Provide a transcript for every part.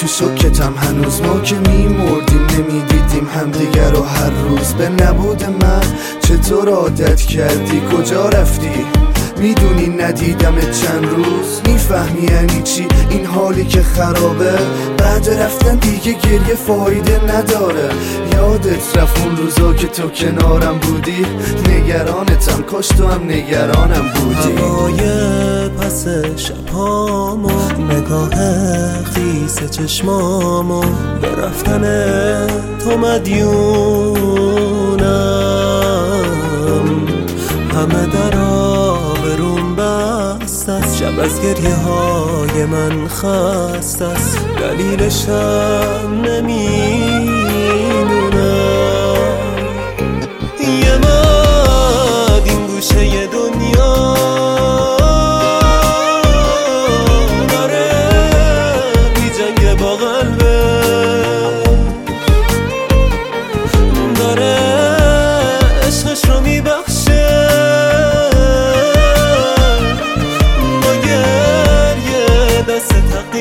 شکتم هنوز، ما که میمردیم نمیدیدیم همدیگر رو هر روز. به نبود من چطور عادت کردی؟ کجا رفتی؟ میدونی ندیدمت چند روز. میفهمی یعنی چی این حالی که خرابه؟ بعد رفتن دیگه گریه فایده نداره. یادت رفت اون روزا که تو کنارم بودی؟ نگرانتم، کاش تو هم نگرانم بودی. هوای پس شبهامو، نگاه خیس چشمامو، به رفتن تو مدیونم. همه درا بروم بست است، شب از گریه های من خست است، دلیلشم نمیدونم. یه مد این گوشه دنیا داره بی جنگ با قلبه، داره عشقش رو میبخشه با گریه دست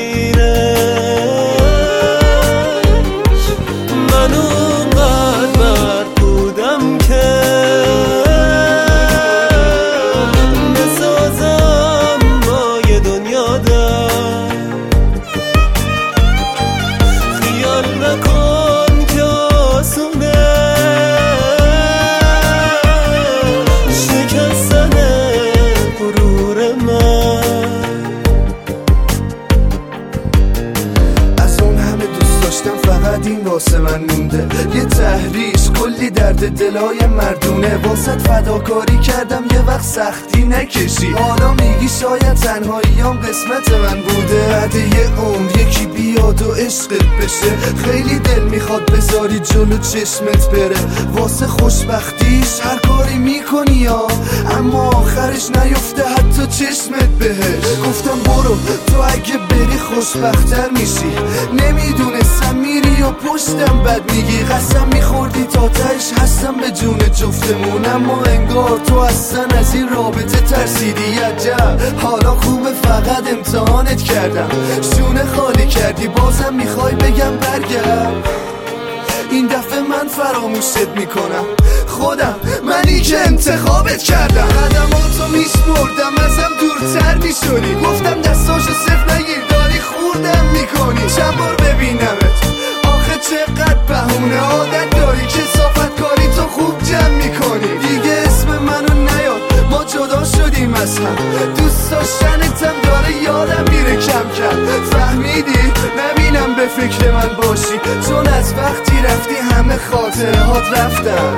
تقدیرش. من اونقدر مرد بودم که بسازم با یه دنیا در. خیال نکن که آسونه شکستن غرور من. از اون همه دوست داشتم فقط این واسه من مونده، یه تحریش کلی درد دلای مردونه. واسط فداکاری کردم یه وقت سختی نکشی، حالا میگی شاید تنهاییام قسمت من بوده. بعد یه عمر یکی بیاد و عشقت بشه، خیلی دل میخواد بذاری جلو چشمت بره. واسه خوشبختیش هر کاری میکنی یا، اما آخرش نیفته حتی چشمت بهش. گفتم برو تو اگه بری خوشبختتر میشی، نمیدونستم میری و پشتم بد میگی. قسم میخوردی تا تهش هستم به جون جفتمون، اما انگار تو اصلا از این رابطه ترسیدی. عجب حالا خوبه فقط امتحانت کردم، شونه خالی کردی بازم میخوای بگم برگرد. این دفعه من فراموشت میکنم، خودم منی که انتخابت کردم. قدماتو میشمردم ازم دورتر میشدی، گفتم دستاشو صفر نگیر داری خوردم میکنی. چند بار ببینمت آخه چقدر بهونه عادت داری که صافت کاری تو خوب جمع میکنی. دیگه اسم منو نیاد ما جدا شدیم از هم، دوست داشتنتم داره یادم میره کم کم. فهمیدی نبینم به فکر من باشی، چون از وقتی رفتی همه خاطرهات رفتن.